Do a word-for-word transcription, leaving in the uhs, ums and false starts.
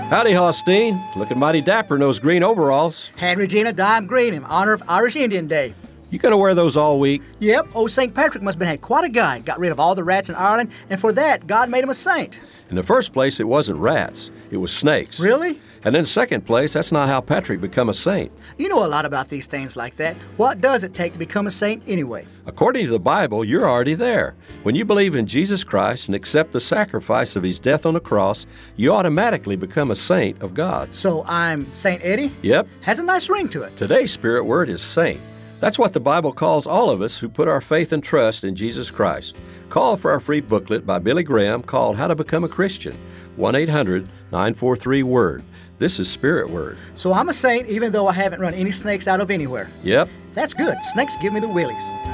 Howdy, Hostine. Looking mighty dapper in those green overalls. Hand Regina dime green in honor of Irish Indian Day. You gonna wear those all week? Yep, old Saint Patrick must have been had quite a guy. Got rid of all the rats in Ireland, and for that, God made him a saint. In the first place, it wasn't rats. It was snakes. Really? And in second place, that's not how Patrick become a saint. You know a lot about these things like that. What does it take to become a saint anyway? According to the Bible, you're already there. When you believe in Jesus Christ and accept the sacrifice of his death on the cross, you automatically become a saint of God. So I'm Saint Eddie? Yep. Has a nice ring to it. Today's spirit word is saint. That's what the Bible calls all of us who put our faith and trust in Jesus Christ. Call for our free booklet by Billy Graham called How to Become a Christian. one eight hundred nine four three word. This is Spirit Word. So I'm a saint even though I haven't run any snakes out of anywhere. Yep. That's good. Snakes give me the willies.